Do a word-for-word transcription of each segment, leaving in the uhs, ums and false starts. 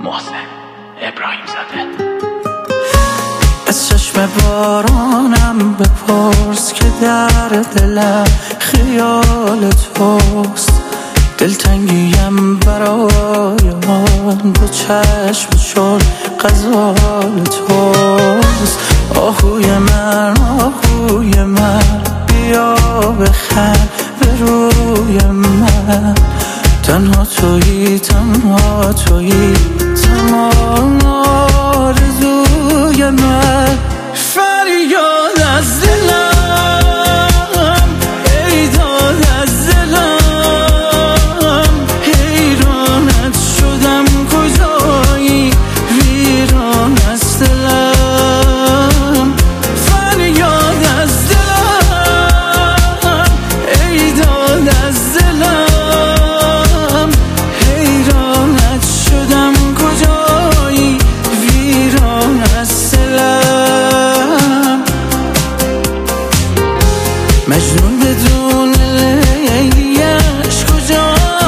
محسن ابراهیم زاده. از چشم بارانم بپرس که در دلم خیال توست، دلتنگیم برای من دو چشم چون غزال توست. آهوی من آهوی من بیا بخند به روی من، تنها تویی تنها تویی تمام آرزوی من. فریاد از دلم ای داد از دلم، حیرانت شدم کجایی ویران از دلم. فریاد از دلم ای داد از دلم، حیرانت شدم کجایی ویران از دلم. مجنون بدون لیلیش کجا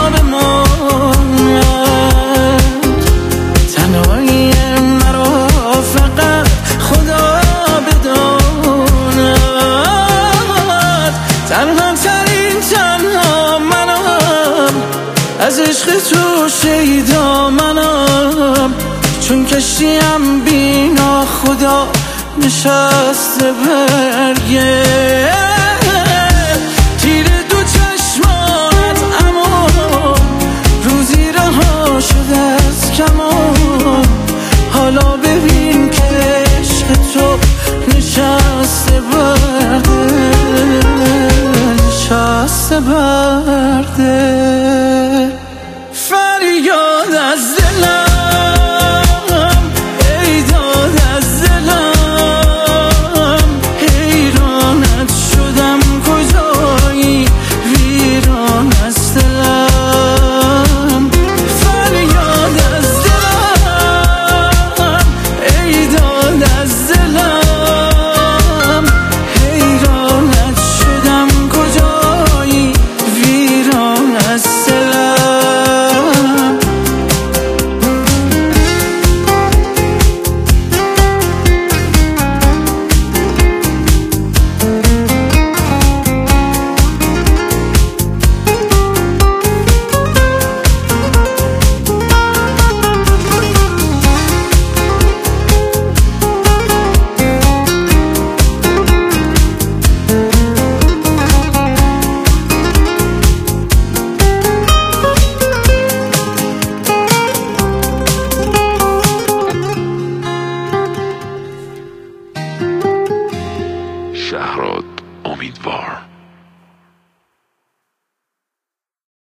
بماند، تنهایی مرا فقط خدا بداند. تنها ترین تنها منم، از عشق تو شیدا منم، چون کشتیم بینا خدا نشسته برگه. تیر دو چشمات اما روزی رها شده از کمان، حالا ببین که عشق تو نشسته برده نشسته برده. فریاد از دلم ای داد از دلم، حیرانت شدم کجایی ویران از دلم. فریاد از دلم ای داد از دلم، حیرانت شدم کجایی ویران از دلم. شهراد امیدوار.